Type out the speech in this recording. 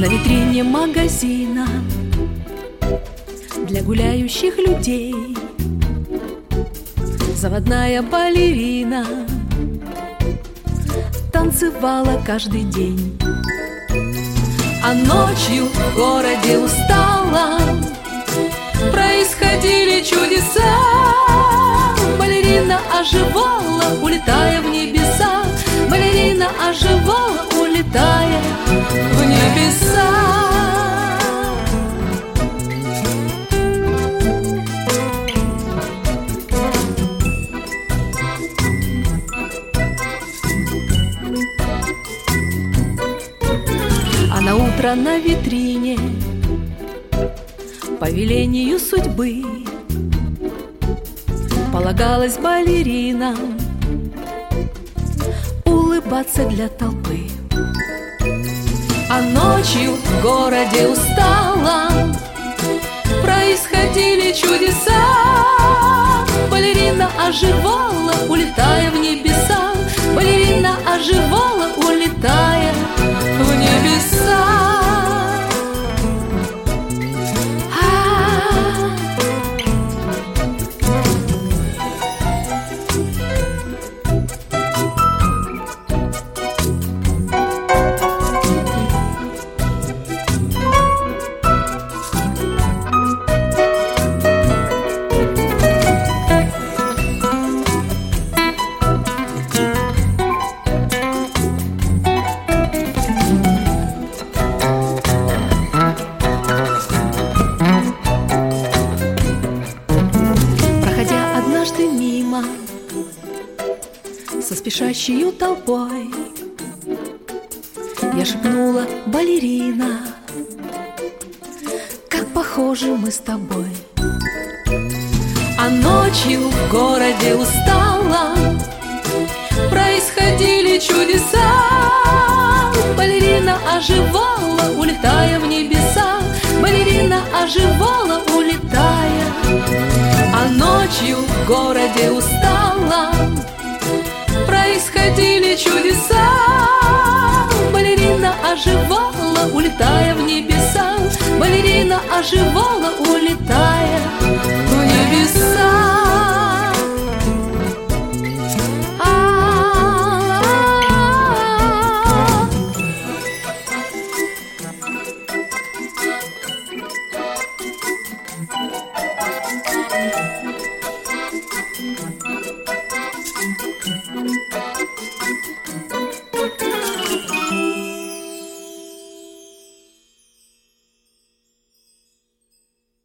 На витрине магазина для гуляющих людей заводная балерина танцевала каждый день. А ночью в городе устала, происходили чудеса. Балерина оживала, улетая в небеса. Балерина оживала, улетая в небеса. А на утро на витрине по велению судьбы полагалось балеринам улыбаться для толпы. А ночью в городе устала, происходили чудеса. Балерина оживала, улетая в небеса. Балерина оживала, улетая в небеса. Со спешащей толпой я шепнула: балерина, как похожи мы с тобой. А ночью в городе устала, происходили чудеса. Балерина оживала, улетая в небеса. Балерина оживала, улетая. А ночью в городе устала, происходили чудеса. Балерина оживала, улетая в небеса. Балерина оживала, улетая